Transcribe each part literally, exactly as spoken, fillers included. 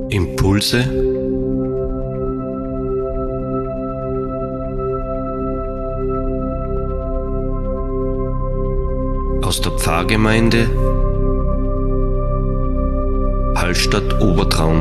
Impulse aus der Pfarrgemeinde Hallstatt Obertraum.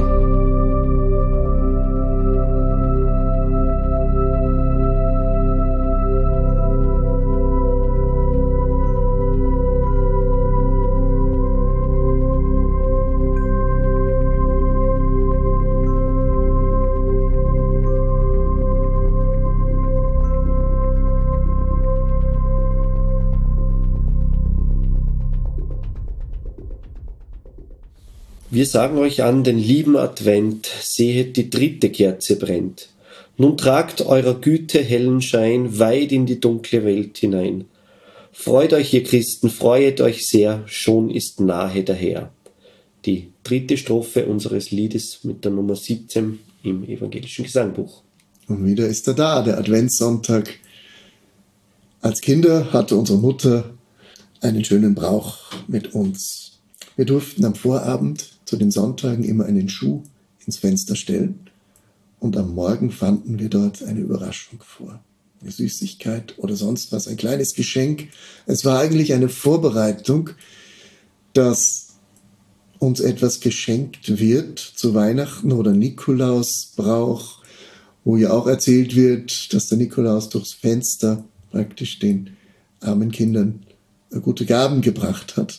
Wir sagen euch an den lieben Advent, sehet, die dritte Kerze brennt. Nun tragt eurer Güte hellen Schein weit in die dunkle Welt hinein. Freut euch, ihr Christen, freuet euch sehr, schon ist nahe der Herr. Die dritte Strophe unseres Liedes mit der Nummer siebzehn im evangelischen Gesangbuch. Und wieder ist er da, der Adventssonntag. Als Kinder hatte unsere Mutter einen schönen Brauch mit uns. Wir durften am Vorabend zu den Sonntagen immer einen Schuh ins Fenster stellen und am Morgen fanden wir dort eine Überraschung vor. Eine Süßigkeit oder sonst was, ein kleines Geschenk. Es war eigentlich eine Vorbereitung, dass uns etwas geschenkt wird zu Weihnachten oder Nikolausbrauch, wo ja auch erzählt wird, dass der Nikolaus durchs Fenster praktisch den armen Kindern gute Gaben gebracht hat.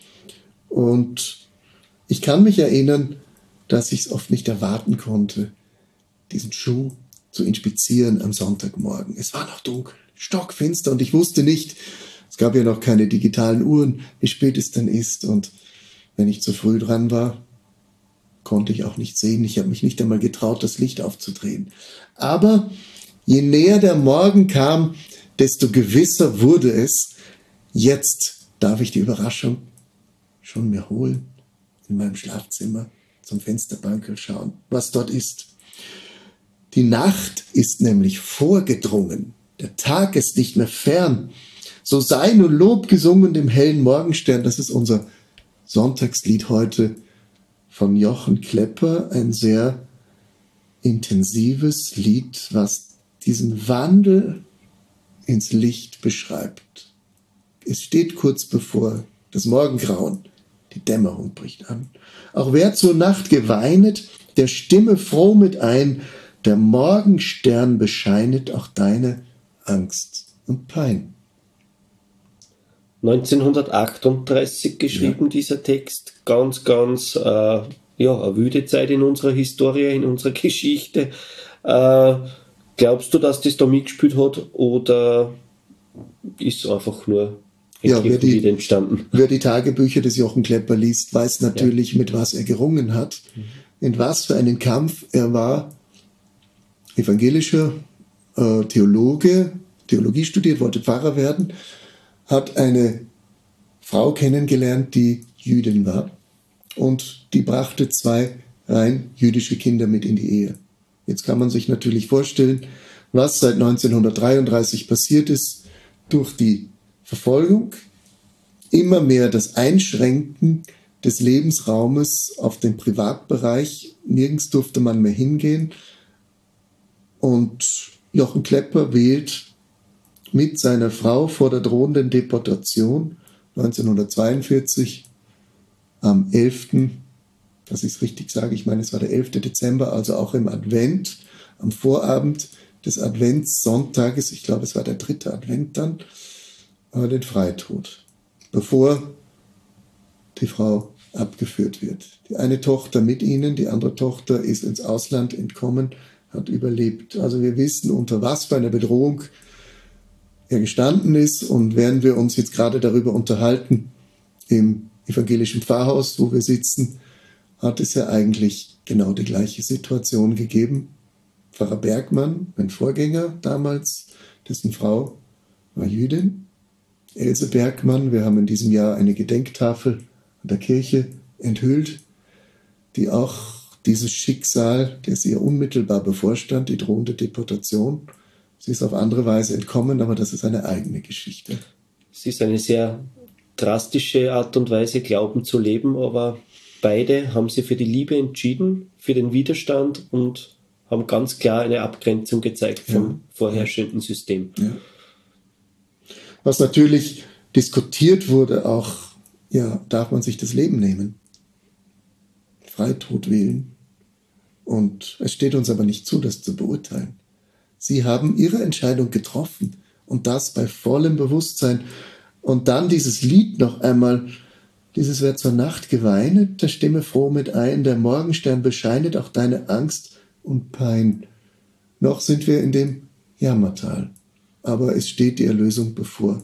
Und ich kann mich erinnern, dass ich es oft nicht erwarten konnte, diesen Schuh zu inspizieren am Sonntagmorgen. Es war noch dunkel, stockfinster und ich wusste nicht, es gab ja noch keine digitalen Uhren, wie spät es denn ist. Und wenn ich zu früh dran war, konnte ich auch nicht sehen. Ich habe mich nicht einmal getraut, das Licht aufzudrehen. Aber je näher der Morgen kam, desto gewisser wurde es, jetzt darf ich die Überraschung schon mir holen, in meinem Schlafzimmer zum Fensterbankel schauen, was dort ist. Die Nacht ist nämlich vorgedrungen, der Tag ist nicht mehr fern. So sei nun Lob gesungen dem hellen Morgenstern. Das ist unser Sonntagslied heute von Jochen Klepper, ein sehr intensives Lied, was diesen Wandel ins Licht beschreibt. Es steht kurz bevor das Morgengrauen. Die Dämmerung bricht an. Auch wer zur Nacht geweinet, der stimme froh mit ein, der Morgenstern bescheinet auch deine Angst und Pein. neunzehnhundertachtunddreißig geschrieben, ja. Dieser Text. Ganz, ganz, äh, ja, eine wüde Zeit in unserer Historie, in unserer Geschichte. Äh, glaubst du, dass das da mitgespielt hat oder ist es einfach nur Ja, wer die, entstanden. wer die Tagebücher des Jochen Klepper liest, weiß natürlich, ja, mit was er gerungen hat. Mhm. In was für einen Kampf er war. Evangelischer äh, Theologe, Theologie studiert, wollte Pfarrer werden, hat eine Frau kennengelernt, die Jüdin war. Und die brachte zwei rein jüdische Kinder mit in die Ehe. Jetzt kann man sich natürlich vorstellen, was seit neunzehnhundertdreiunddreißig passiert ist durch die Verfolgung, immer mehr das Einschränken des Lebensraumes auf den Privatbereich. Nirgends durfte man mehr hingehen. Und Jochen Klepper wählt mit seiner Frau vor der drohenden Deportation neunzehnhundertzweiundvierzig am elften, dass ich es richtig sage, ich meine, es war der elfte Dezember, also auch im Advent, am Vorabend des Adventssonntages, ich glaube, es war der dritte Advent dann, den Freitod, bevor die Frau abgeführt wird. Die eine Tochter mit ihnen, die andere Tochter ist ins Ausland entkommen, hat überlebt. Also wir wissen, unter was für einer Bedrohung er gestanden ist. Und während wir uns jetzt gerade darüber unterhalten, im evangelischen Pfarrhaus, wo wir sitzen, hat es ja eigentlich genau die gleiche Situation gegeben. Pfarrer Bergmann, mein Vorgänger damals, dessen Frau war Jüdin. Else Bergmann, wir haben in diesem Jahr eine Gedenktafel an der Kirche enthüllt, die auch dieses Schicksal, das ihr unmittelbar bevorstand, die drohende Deportation, sie ist auf andere Weise entkommen, aber das ist eine eigene Geschichte. Es ist eine sehr drastische Art und Weise, Glauben zu leben, aber beide haben sich für die Liebe entschieden, für den Widerstand und haben ganz klar eine Abgrenzung gezeigt vom Ja. vorherrschenden System. Ja. Was natürlich diskutiert wurde, auch, ja, darf man sich das Leben nehmen? Freitod wählen? Und es steht uns aber nicht zu, das zu beurteilen. Sie haben ihre Entscheidung getroffen und das bei vollem Bewusstsein. Und dann dieses Lied noch einmal, dieses Wer zur Nacht geweinet, der stimme froh mit ein, der Morgenstern bescheinet auch deine Angst und Pein. Noch sind wir in dem Jammertal, aber es steht die Erlösung bevor.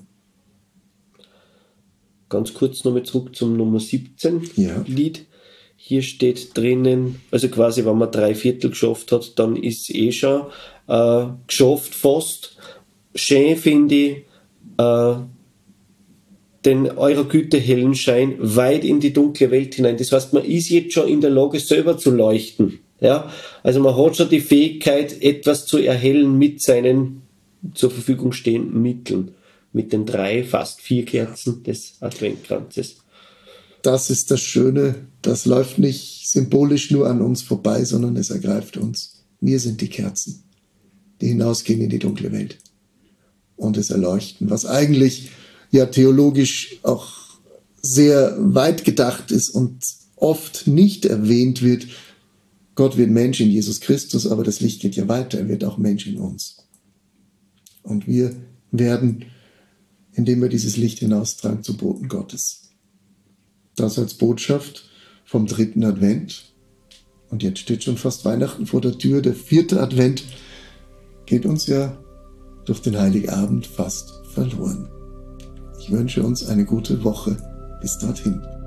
Ganz kurz nochmal zurück zum Nummer siebzehn Ja. Lied. Hier steht drinnen, also quasi, wenn man drei Viertel geschafft hat, dann ist es eh schon äh, geschafft fast. Schön finde ich, äh, den eurer Güte hellen Schein weit in die dunkle Welt hinein. Das heißt, man ist jetzt schon in der Lage, selber zu leuchten. Ja? Also man hat schon die Fähigkeit, etwas zu erhellen mit seinen zur Verfügung stehenden Mitteln. Mit den drei, fast vier Kerzen des Adventkranzes. Das ist das Schöne, das läuft nicht symbolisch nur an uns vorbei, sondern es ergreift uns. Wir sind die Kerzen, die hinausgehen in die dunkle Welt und es erleuchten, was eigentlich ja theologisch auch sehr weit gedacht ist und oft nicht erwähnt wird. Gott wird Mensch in Jesus Christus, aber das Licht geht ja weiter, er wird auch Mensch in uns. Und wir werden, indem wir dieses Licht hinaustragen, zu Boten Gottes. Das als Botschaft vom dritten Advent. Und jetzt steht schon fast Weihnachten vor der Tür. Der vierte Advent geht uns ja durch den Heiligabend fast verloren. Ich wünsche uns eine gute Woche. Bis dorthin.